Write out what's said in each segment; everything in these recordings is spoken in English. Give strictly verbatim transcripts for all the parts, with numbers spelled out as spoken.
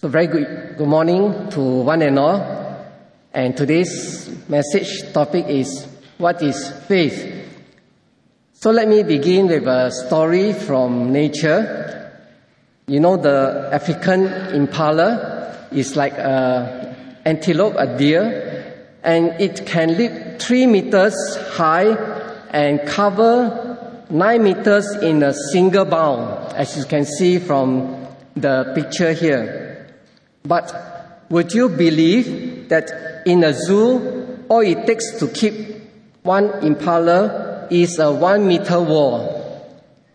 So very good, good morning to one and all. And today's message topic is, what is faith? So let me begin with a story from nature. You know, the African impala is like an antelope, a deer, and it can leap three meters high and cover nine meters in a single bound, as you can see from the picture here. But would you believe that in a zoo, all it takes to keep one impala is a one meter wall?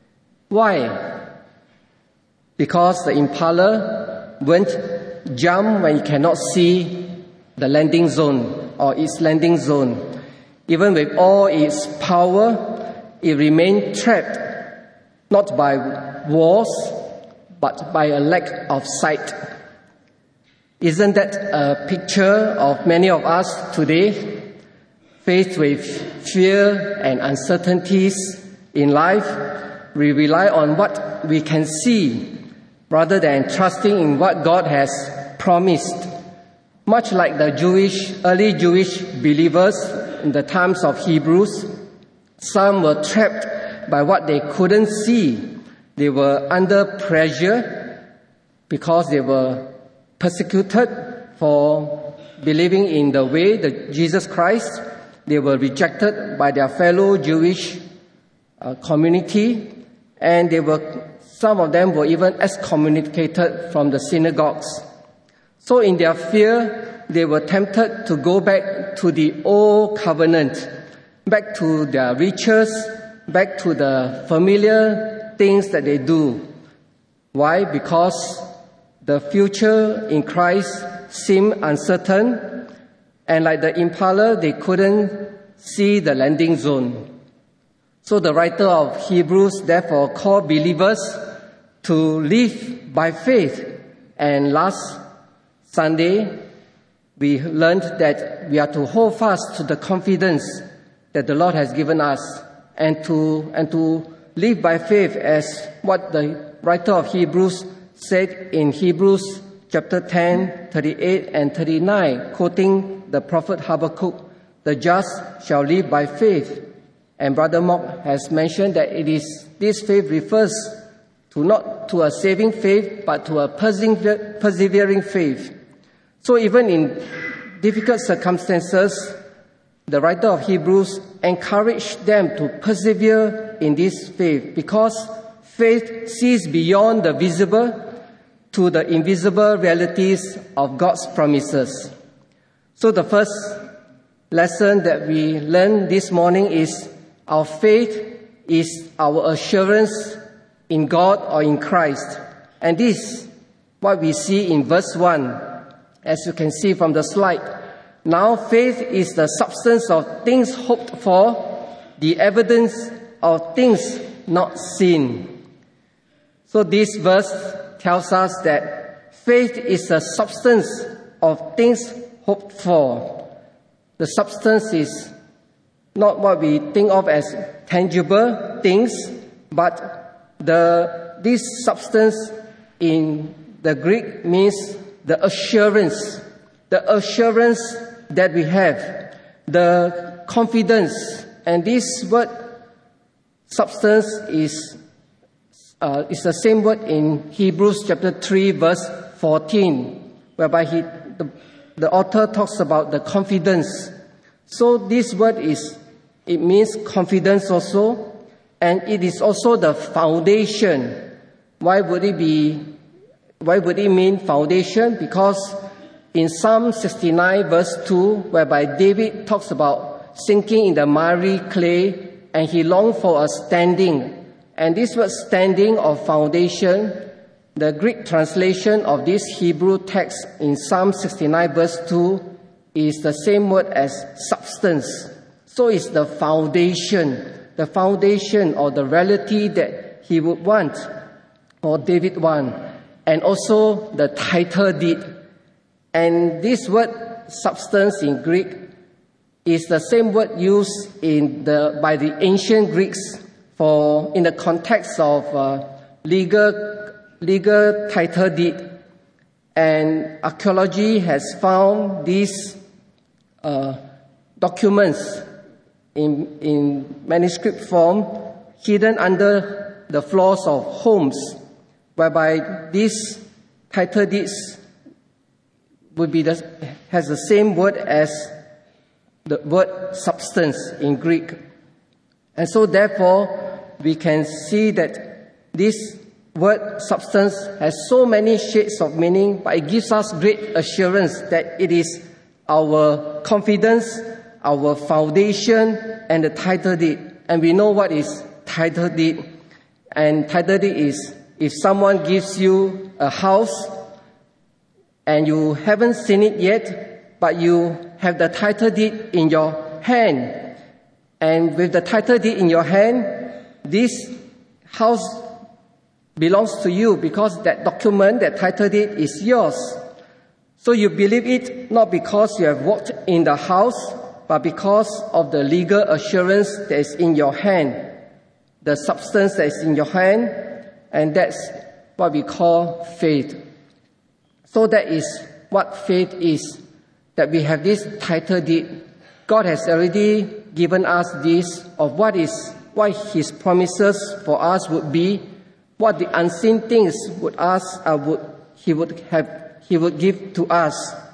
Why? Because the impala won't jump when it cannot see the landing zone or its landing zone. Even with all its power, it remains trapped, not by walls, but by a lack of sight. Isn't that a picture of many of us today, faced with fear and uncertainties in life? We rely on what we can see rather than trusting in what God has promised. Much like the Jewish, early Jewish believers in the times of Hebrews, some were trapped by what they couldn't see. They were under pressure because they were persecuted for believing in the way that Jesus Christ. They were rejected by their fellow Jewish uh, community, and they were, some of them were even excommunicated from the synagogues. So in their fear, they were tempted to go back to the old covenant, back to their riches, back to the familiar things that they do. Why? Because the future in Christ seemed uncertain, and like the impala, they couldn't see the landing zone. So the writer of Hebrews therefore called believers to live by faith. And last Sunday, we learned that we are to hold fast to the confidence that the Lord has given us, and to and to live by faith, as what the writer of Hebrews said in Hebrews chapter ten, thirty-eight and thirty-nine, quoting the prophet Habakkuk, "The just shall live by faith." And Brother Mok has mentioned that it is this faith refers to not to a saving faith, but to a persevering faith. So even in difficult circumstances, the writer of Hebrews encouraged them to persevere in this faith, because faith sees beyond the visible to the invisible realities of God's promises. So the first lesson that we learned this morning is our faith is our assurance in God or in Christ. And this, what we see in verse one, as you can see from the slide. Now faith is the substance of things hoped for, the evidence of things not seen. So this verse tells us that faith is the substance of things hoped for. The substance is not what we think of as tangible things, but the this substance in the Greek means the assurance, the assurance that we have, the confidence. And this word substance is Uh, it's the same word in Hebrews chapter three, verse fourteen, whereby he, the, the author talks about the confidence. So this word is, it means confidence also, and it is also the foundation. Why would it be, why would it mean foundation? Because in Psalm sixty-nine, verse two, whereby David talks about sinking in the miry clay, and he longed for a standing. And this word standing or foundation, the Greek translation of this Hebrew text in Psalm sixty-nine verse two is the same word as substance. So it's the foundation, the foundation or the reality that he would want, or David want, and also the title deed. And this word substance in Greek is the same word used in the by the ancient Greeks for in the context of uh, legal legal title deed. And archaeology has found these uh, documents in, in manuscript form hidden under the floors of homes, whereby these title deeds would be the, has the same word as the word substance in Greek. And so therefore, we can see that this word substance has so many shades of meaning, but it gives us great assurance that it is our confidence, our foundation, and the title deed. And we know what is title deed. And title deed is if someone gives you a house and you haven't seen it yet, but you have the title deed in your hand. And with the title deed in your hand, this house belongs to you because that document, that title deed is yours. So you believe it not because you have walked in the house, but because of the legal assurance that is in your hand, the substance that is in your hand, and that's what we call faith. So that is what faith is, that we have this title deed. God has already given us this of what is, what His promises for us would be, what the unseen things would ask, uh, would He would have, He would give to us.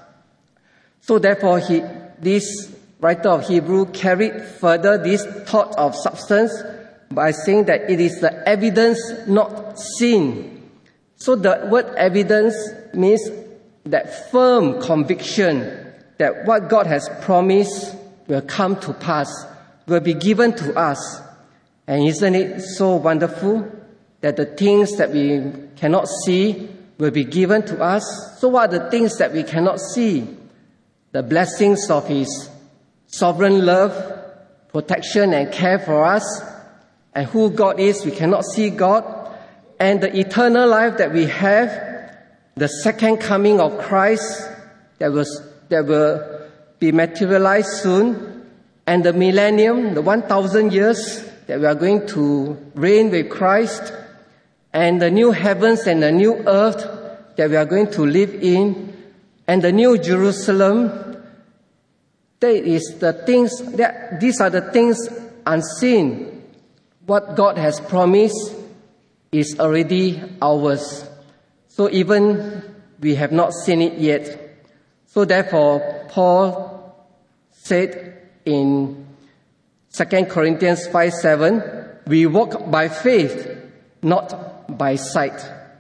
So therefore, he, this writer of Hebrew carried further this thought of substance by saying that it is the evidence not seen. So the word evidence means that firm conviction that what God has promised will come to pass, will be given to us. And isn't it so wonderful that the things that we cannot see will be given to us? So what are the things that we cannot see? The blessings of His sovereign love, protection and care for us, and who God is, we cannot see God, and the eternal life that we have, the second coming of Christ that was that will be materialized soon, and the millennium, the one thousand years that we are going to reign with Christ, and the new heavens and the new earth that we are going to live in, and the new Jerusalem. That is the things that these are the things unseen. What God has promised is already ours. So even we have not seen it yet. So therefore, Paul said in Second Corinthians five seven, we walk by faith, not by sight.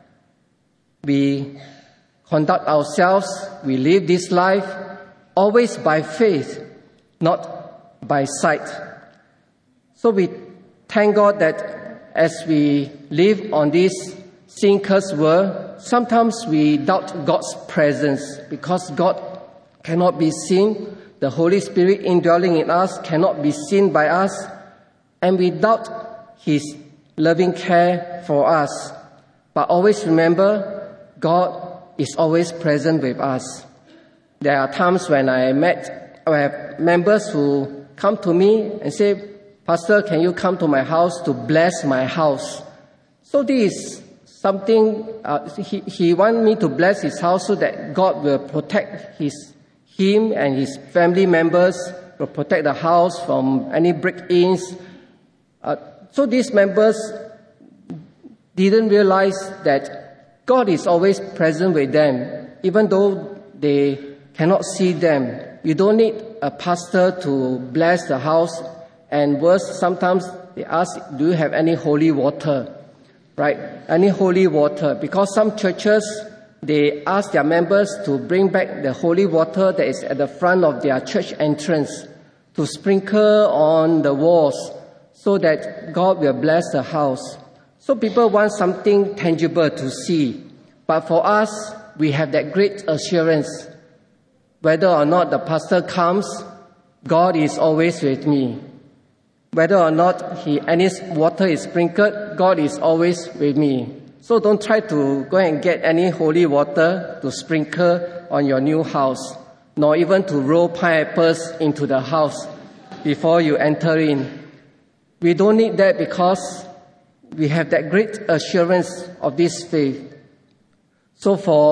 We conduct ourselves, we live this life always by faith, not by sight. So we thank God that as we live on this sin-cursed world, sometimes we doubt God's presence because God cannot be seen. The Holy Spirit indwelling in us cannot be seen by us, and we doubt His loving care for us. But always remember, God is always present with us. There are times when I met, I have members who come to me and say, Pastor, can you come to my house to bless my house? So this is something, uh, he, he wants me to bless his house so that God will protect his, him and his family members, will protect the house from any break-ins. Uh, so these members didn't realize that God is always present with them, even though they cannot see them. You don't need a pastor to bless the house. And worse, sometimes they ask, do you have any holy water? Right? Any holy water. Because some churches, they ask their members to bring back the holy water that is at the front of their church entrance to sprinkle on the walls so that God will bless the house. So people want something tangible to see. But for us, we have that great assurance. Whether or not the pastor comes, God is always with me. Whether or not he, any water is sprinkled, God is always with me. So don't try to go and get any holy water to sprinkle on your new house, nor even to roll pineapples into the house before you enter in. We don't need that because we have that great assurance of this faith. So for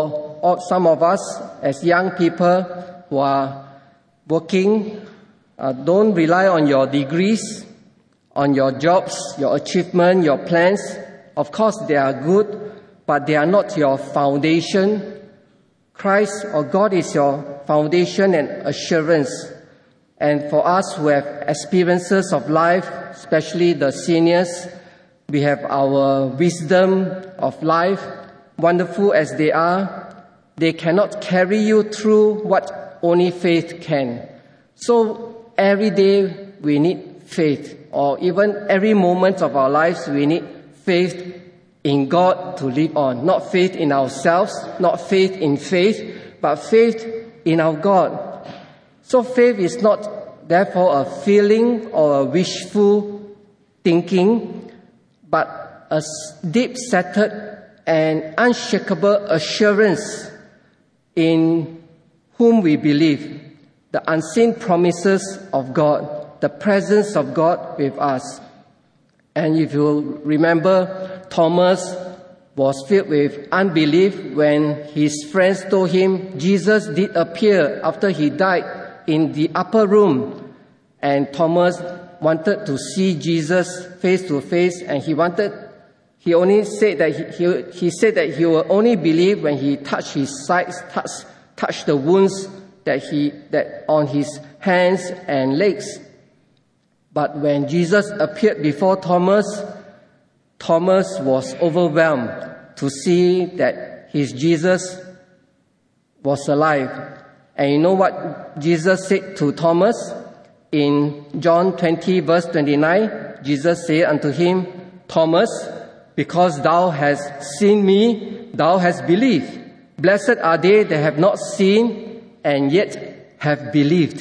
all, some of us as young people who are working, uh, don't rely on your degrees, on your jobs, your achievement, your plans. Of course, they are good, but they are not your foundation. Christ or God is your foundation and assurance. And for us who have experiences of life, especially the seniors, we have our wisdom of life. Wonderful as they are, they cannot carry you through what only faith can. So every day we need faith, or even every moment of our lives we need faith in God to live on. Not faith in ourselves, not faith in faith, but faith in our God. So faith is not therefore a feeling or a wishful thinking, but a deep-seated and unshakable assurance in whom we believe, the unseen promises of God, the presence of God with us. And if you remember, Thomas was filled with unbelief when his friends told him Jesus did appear after he died in the upper room. And Thomas wanted to see Jesus face to face, and he wanted He only said that he, he, he said that he will only believe when he touched his sides, touched, touched the wounds that he that on his hands and legs. But when Jesus appeared before Thomas, Thomas was overwhelmed to see that his Jesus was alive. And you know what Jesus said to Thomas? In John twenty verse twenty-nine, Jesus said unto him, Thomas, because thou hast seen me, thou hast believed. Blessed are they that have not seen and yet have believed.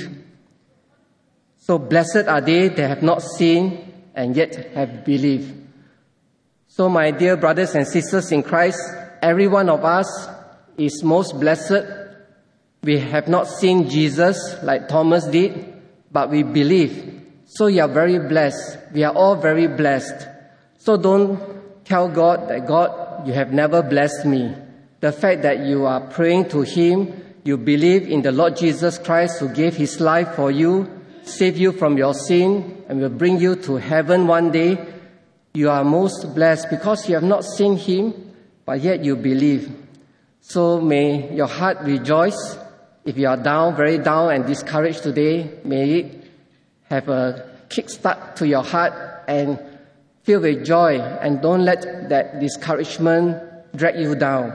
So blessed are they that have not seen and yet have believed. So my dear brothers and sisters in Christ, every one of us is most blessed. We have not seen Jesus like Thomas did, but we believe. So you are very blessed. We are all very blessed. So don't tell God that, God, you have never blessed me. The fact that you are praying to Him, you believe in the Lord Jesus Christ who gave His life for you, save you from your sin, and will bring you to heaven one day. You are most blessed because you have not seen Him, but yet you believe. So may your heart rejoice. If you are down, very down and discouraged today, may it have a kickstart to your heart and fill with joy, and don't let that discouragement drag you down.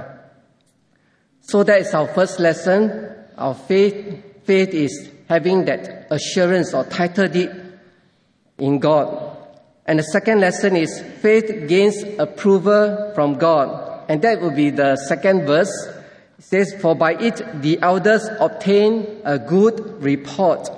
So that is our first lesson. Our faith, faith is having that assurance or title deed in God. And the second lesson is faith gains approval from God. And that will be the second verse. It says, for by it the elders obtain a good report.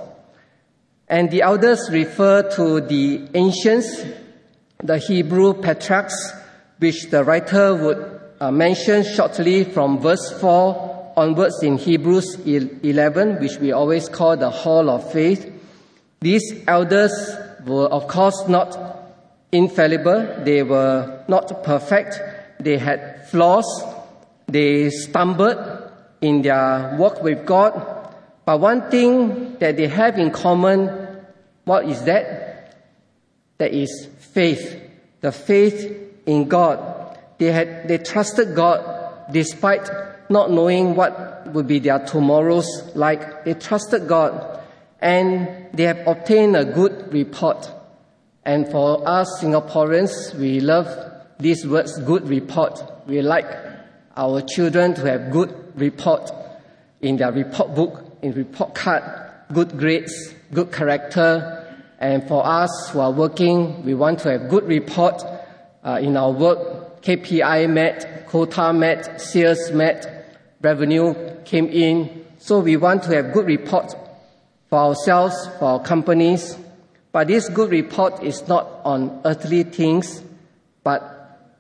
And the elders refer to the ancients, the Hebrew patriarchs, which the writer would uh, mention shortly from verse four onwards in Hebrews eleven, which we always call the Hall of Faith. These elders were, of course, not infallible. They were not perfect. They had flaws. They stumbled in their walk with God. But one thing that they have in common, what is that? That is faith, the faith in God. They had, they trusted God despite not knowing what would be their tomorrows like. They trusted God, and they have obtained a good report. And for us Singaporeans, we love these words, good report. We like our children to have good report in their report book, in report card, good grades, good character. And for us who are working, we want to have good report uh, in our work. K P I met, quota met, sales met, revenue came in. So we want to have good report for ourselves, for our companies. But this good report is not on earthly things, but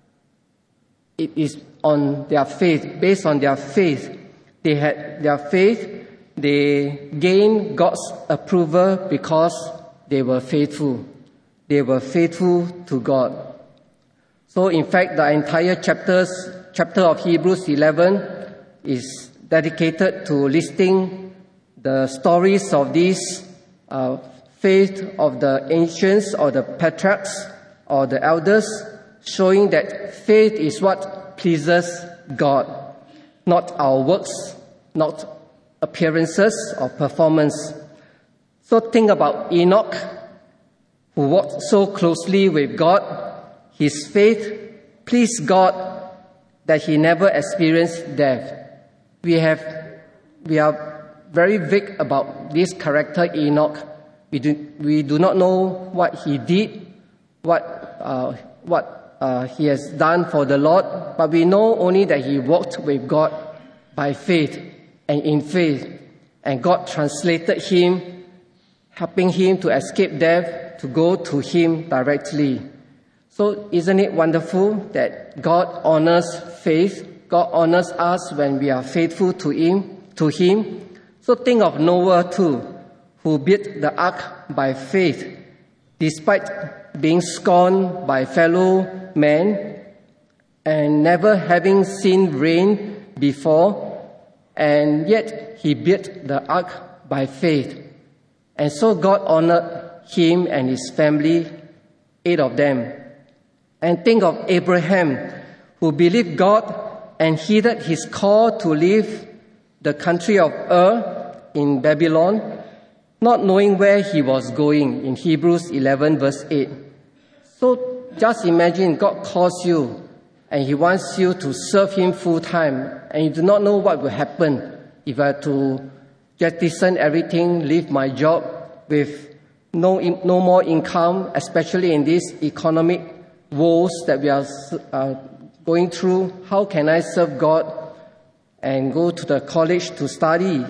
it is on their faith, based on their faith. They had their faith, they gained God's approval because they were faithful. They were faithful to God. So in fact, the entire chapters, chapter of Hebrews eleven is dedicated to listing the stories of these uh, faith of the ancients or the patriarchs or the elders, showing that faith is what pleases God, not our works, not appearances or performance. So think about Enoch, who walked so closely with God. His faith pleased God that he never experienced death. We have, we are very vague about this character Enoch. We do, we do not know what he did, what, uh, what uh, he has done for the Lord, but we know only that he walked with God by faith and in faith, and God translated him, helping him to escape death, to go to him directly. So isn't it wonderful that God honors faith? God honors us when we are faithful to him, to him. So think of Noah too, who built the ark by faith, despite being scorned by fellow men and never having seen rain before, and yet he built the ark by faith. And so God honored him and his family, eight of them. And think of Abraham, who believed God and heeded his call to leave the country of Ur in Babylon, not knowing where he was going, in Hebrews eleven verse eight. So just imagine God calls you and he wants you to serve him full time, and you do not know what will happen if I had to jettison everything, leave my job with no, no more income, especially in these economic woes that we are uh, going through. How can I serve God and go to the college to study?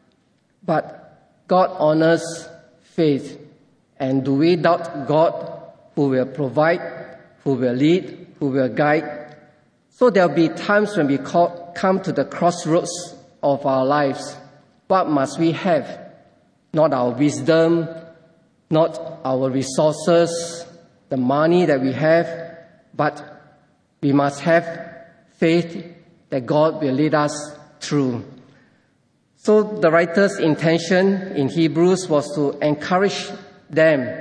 But God honors faith. And do we doubt God, who will provide, who will lead, who will guide? So there will be times when we call, come to the crossroads of our lives. What must we have? Not our wisdom, not our resources, the money that we have, but we must have faith that God will lead us through. So the writer's intention in Hebrews was to encourage them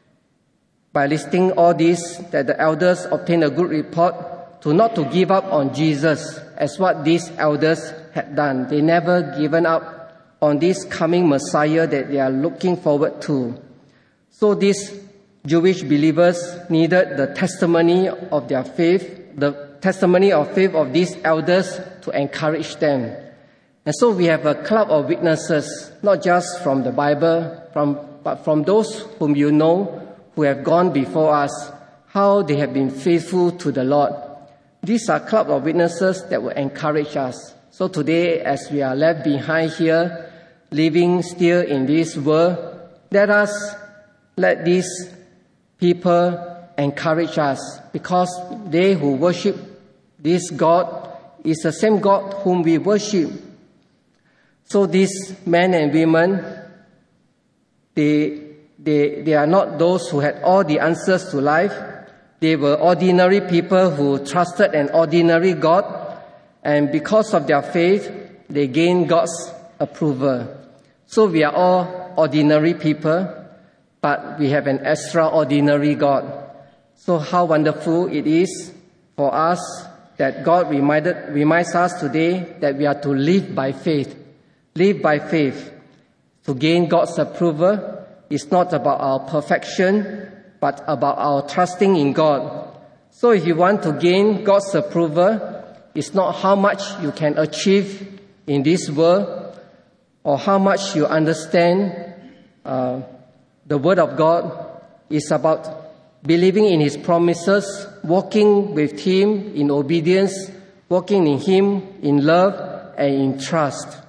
by listing all this, that the elders obtain a good report, to not to give up on Jesus as what these elders had done. They never given up on this coming Messiah that they are looking forward to. So these Jewish believers needed the testimony of their faith, the testimony of faith of these elders to encourage them. And so we have a cloud of witnesses, not just from the Bible, from, but from those whom you know, who have gone before us, how they have been faithful to the Lord. These are cloud of witnesses that will encourage us. So today, as we are left behind here, living still in this world, let us let these people encourage us, because they who worship this God is the same God whom we worship. So these men and women, they, they, they are not those who had all the answers to life. They were ordinary people who trusted an ordinary God, and because of their faith, they gained God's approval. So we are all ordinary people, but we have an extraordinary God. So how wonderful it is for us that God reminded, reminds us today that we are to live by faith. Live by faith. To gain God's approval is not about our perfection, but about our trusting in God. So if you want to gain God's approval, it's not how much you can achieve in this world or how much you understand uh, the Word of God. It's about believing in His promises, walking with Him in obedience, walking in Him in love and in trust.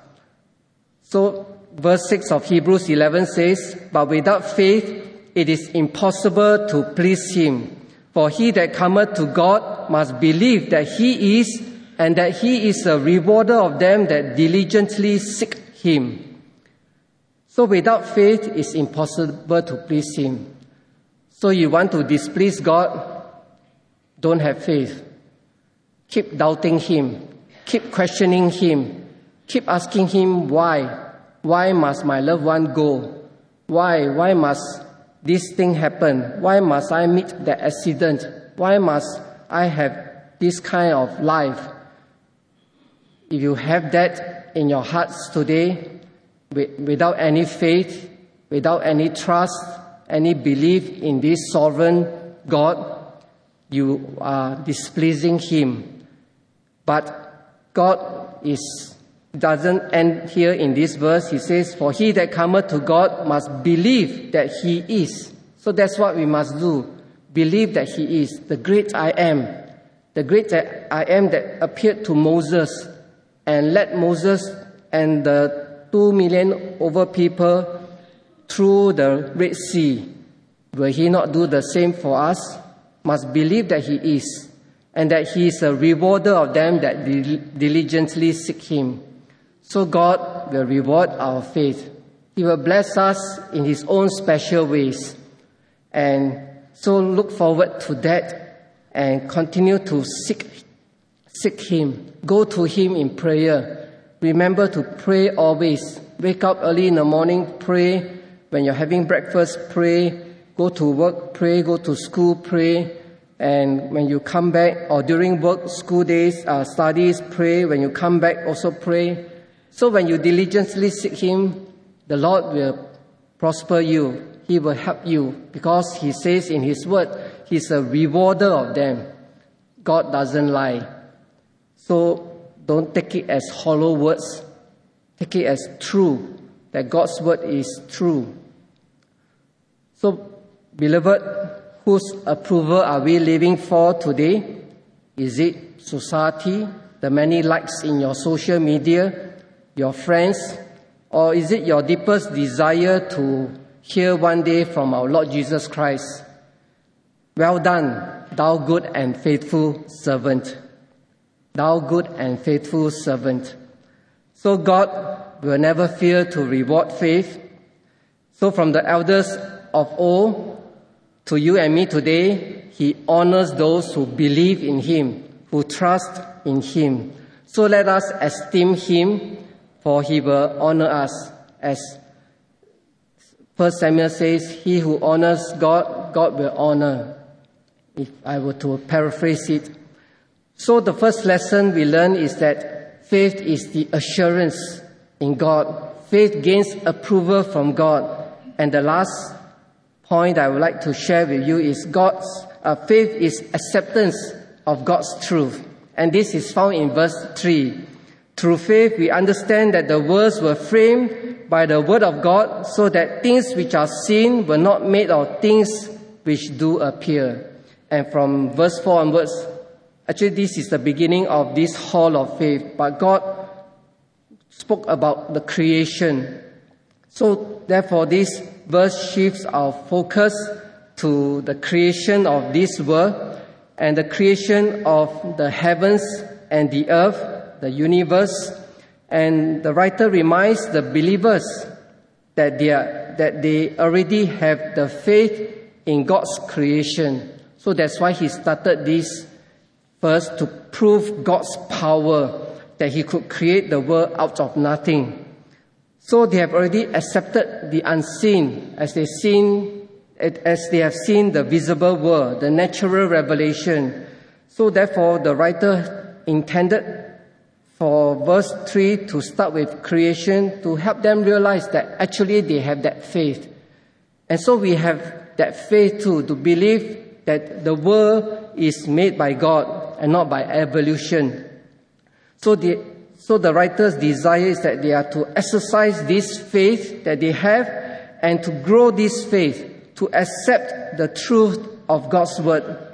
So verse six of Hebrews eleven says, "But without faith it is impossible to please Him. For he that cometh to God must believe that He is, and that He is a rewarder of them that diligently seek Him." So without faith it's impossible to please Him. So you want to displease God? Don't have faith. Keep doubting Him. keep questioning him, keep asking him why. Why must my loved one go? Why? Why must this thing happen? Why must I meet that accident? Why must I have this kind of life? If you have that in your hearts today, without any faith, without any trust, any belief in this sovereign God, you are displeasing him. But God is doesn't end here in this verse. He says, for he that cometh to God must believe that he is. So that's what we must do. Believe that he is the great I am. The great I am that appeared to Moses and led Moses and the two million over people through the Red Sea. Will he not do the same for us? Must believe that he is, and that he is a rewarder of them that diligently seek him. So God will reward our faith. He will bless us in his own special ways. And so look forward to that and continue to seek, seek him. Go to him in prayer. Remember to pray always. Wake up early in the morning, pray. When you're having breakfast, pray. Go to work, pray. Go to school, pray. And when you come back, or during work, school days, uh, studies, pray. When you come back, also pray. So when you diligently seek him, the Lord will prosper you. He will help you, because he says in his word, he's a rewarder of them. God doesn't lie. So don't take it as hollow words. Take it as true, that God's word is true. So, beloved, whose approval are we living for today? Is it society, the many likes in your social media, your friends, or is it your deepest desire to hear one day from our Lord Jesus Christ? Well done, thou good and faithful servant. Thou good and faithful servant. So God will never fail to reward faith. So from the elders of old to you and me today, he honors those who believe in him, who trust in him. So let us esteem him, for he will honor us. As First Samuel says, he who honors God, God will honor. If I were to paraphrase it. So the first lesson we learn is that faith is the assurance in God. Faith gains approval from God. And the last point I would like to share with you is God's uh, faith is acceptance of God's truth. And this is found in verse three. Through faith, we understand that the worlds were framed by the word of God, so that things which are seen were not made of things which do appear. And from verse four onwards, actually this is the beginning of this hall of faith. But God spoke about the creation. So therefore, this verse shifts our focus to the creation of this world and the creation of the heavens and the earth, the universe. And the writer reminds the believers that they are, that they already have the faith in God's creation. So that's why he started this verse, to prove God's power, that he could create the world out of nothing. So they have already accepted the unseen as they seen, as they have seen the visible world, the natural revelation. So therefore, the writer intended for verse three to start with creation, to help them realize that actually they have that faith. And so we have that faith too, to believe that the world is made by God and not by evolution. So the, so the writer's desire is that they are to exercise this faith that they have and to grow this faith, to accept the truth of God's word.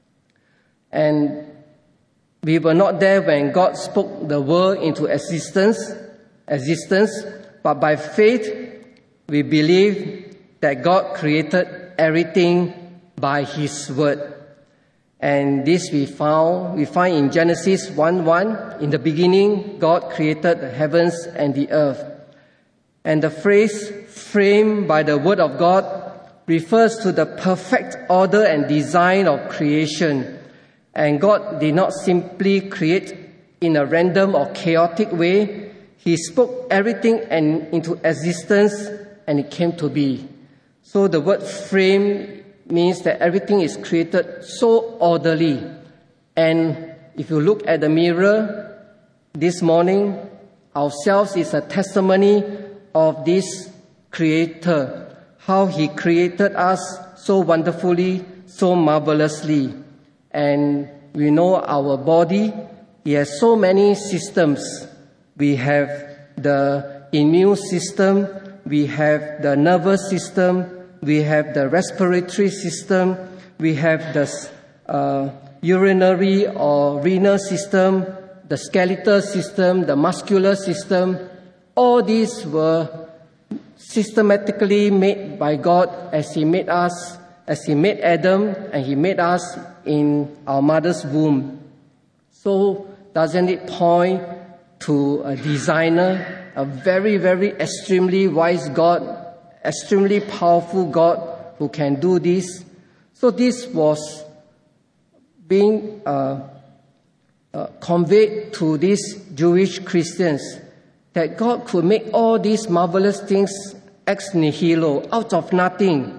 And we were not there when God spoke the world into existence, existence, but by faith, we believe that God created everything by his word. And this we found, we find in Genesis one one, in the beginning, God created the heavens and the earth. And the phrase, framed by the word of God, refers to the perfect order and design of creation. And God did not simply create in a random or chaotic way. He spoke everything and into existence, and it came to be. So the word frame means that everything is created so orderly. And if you look at the mirror this morning, ourselves is a testimony of this Creator, how He created us so wonderfully, so marvelously. And we know our body, it has so many systems. We have the immune system, we have the nervous system, we have the respiratory system, we have the uh, urinary or renal system, the skeletal system, the muscular system. All these were systematically made by God as He made us, as He made Adam, and He made us in our mother's womb. So doesn't it point to a designer, a very, very extremely wise God, extremely powerful God who can do this? So this was being uh, uh, conveyed to these Jewish Christians, that God could make all these marvelous things ex nihilo, out of nothing.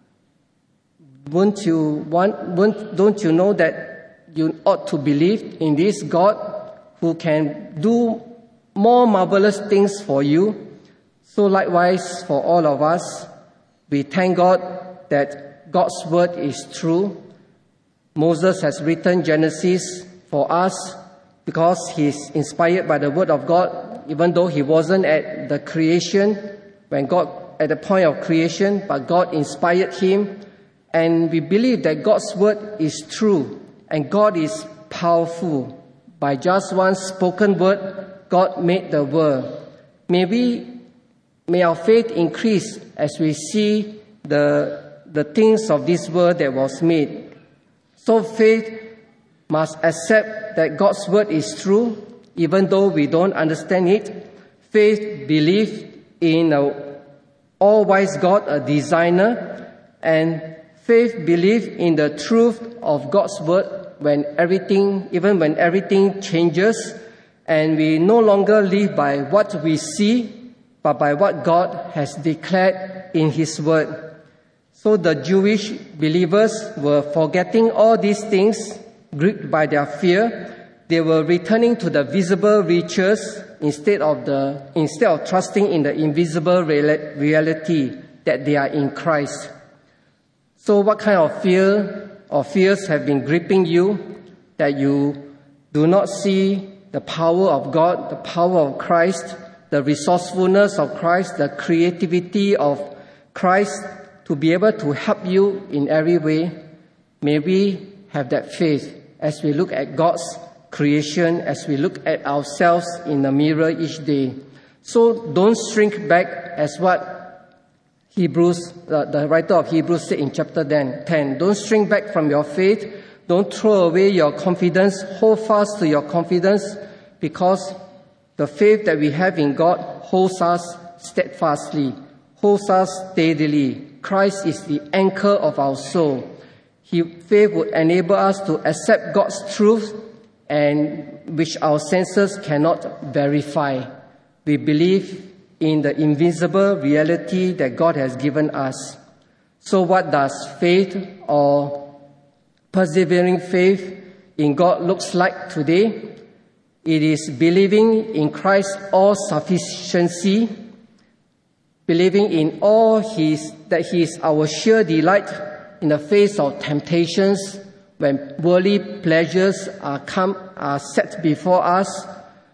Won't you want, won't, don't you know that you ought to believe in this God who can do more marvelous things for you? So likewise, for all of us, we thank God that God's word is true. Moses has written Genesis for us because he's inspired by the word of God, even though he wasn't at the creation, when God, at the point of creation, but God inspired him. And we believe that God's word is true and God is powerful. By just one spoken word, God made the world. May we, may our faith increase as we see the, the things of this world that was made. So faith must accept that God's word is true, even though we don't understand it. Faith believes in an all-wise God, a designer, and faith believes in the truth of God's word when everything, even when everything changes, and we no longer live by what we see, but by what God has declared in His word. So the Jewish believers were forgetting all these things, gripped by their fear. They were returning to the visible riches instead of the instead of trusting in the invisible reality that they are in Christ. So what kind of fear or fears have been gripping you, that you do not see the power of God, the power of Christ, the resourcefulness of Christ, the creativity of Christ to be able to help you in every way? May we have that faith as we look at God's creation, as we look at ourselves in the mirror each day. So don't shrink back, as what Hebrews, uh, the writer of Hebrews said in chapter ten. Don't shrink back from your faith. Don't throw away your confidence. Hold fast to your confidence, because the faith that we have in God holds us steadfastly, holds us steadily. Christ is the anchor of our soul. He, faith would enable us to accept God's truth, and which our senses cannot verify. We believe in the invisible reality that God has given us. So what does faith or persevering faith in God looks like today? It is believing in Christ's all-sufficiency, believing in all his, that He is our sure delight in the face of temptations. When worldly pleasures are come are set before us,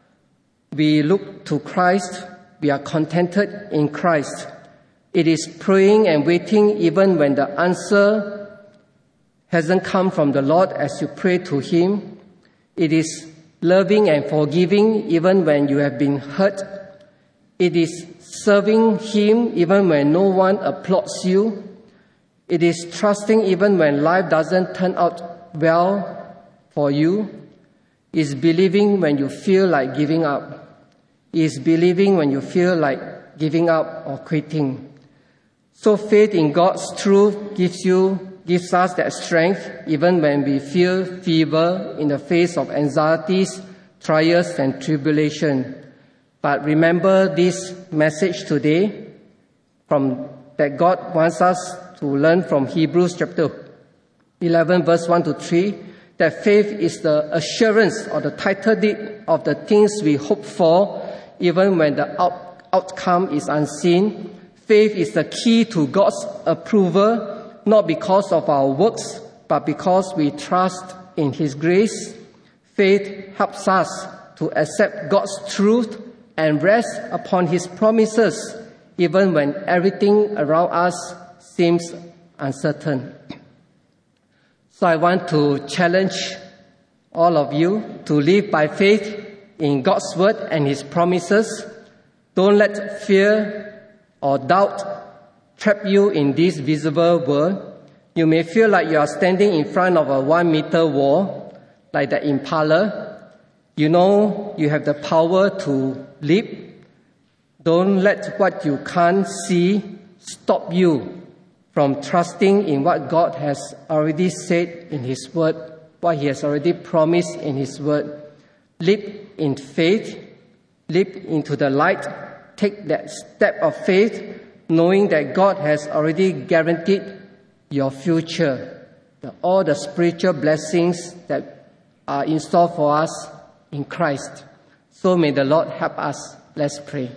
we look to Christ. We are contented in Christ. It is praying and waiting even when the answer hasn't come from the Lord as you pray to Him. It is loving and forgiving even when you have been hurt. It is serving Him even when no one applauds you. It is trusting even when life doesn't turn out well for you. It is believing when you feel like giving up. It is believing when you feel like giving up or quitting. So faith in God's truth gives you, gives us that strength even when we feel fever in the face of anxieties, trials and tribulation. But remember this message today from that God wants us to learn from Hebrews chapter eleven, verse one to three, that faith is the assurance or the title deed of the things we hope for, even when the out, outcome is unseen. Faith is the key to God's approval, not because of our works, but because we trust in His grace. Faith helps us to accept God's truth and rest upon His promises, even when everything around us seems uncertain. So I want to challenge all of you to live by faith in God's word and His promises. Don't let fear or doubt trap you in this visible world. You may feel like you are standing in front of a one meter wall, like the Impala. You know you have the power to leap. Don't let what you can't see stop you from trusting in what God has already said in His word, what He has already promised in His word. Leap in faith, leap into the light, take that step of faith, knowing that God has already guaranteed your future, the, all the spiritual blessings that are in store for us in Christ. So may the Lord help us. Let's pray.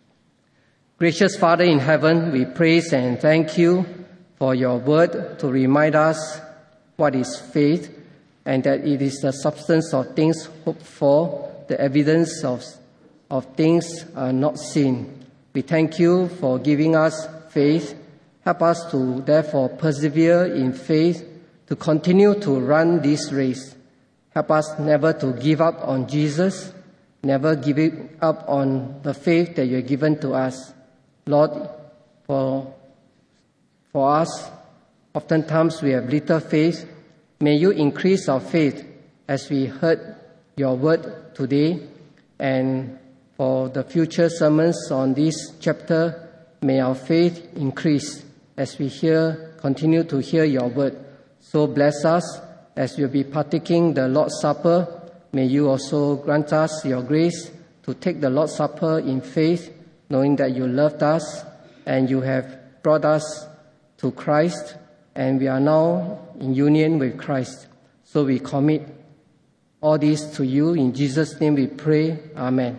Gracious Father in heaven, we praise and thank you for your word to remind us what is faith, and that it is the substance of things hoped for, the evidence of, of things uh, not seen. We thank you for giving us faith. Help us to therefore persevere in faith, to continue to run this race. Help us never to give up on Jesus, never give up on the faith that you have given to us. Lord, for For us, oftentimes we have little faith. May you increase our faith as we heard your word today. And for the future sermons on this chapter, may our faith increase as we hear, continue to hear your word. So bless us as we'll be partaking the Lord's Supper. May you also grant us your grace to take the Lord's Supper in faith, knowing that you loved us and you have brought us to Christ, and we are now in union with Christ. So we commit all this to you. In Jesus' name we pray. Amen.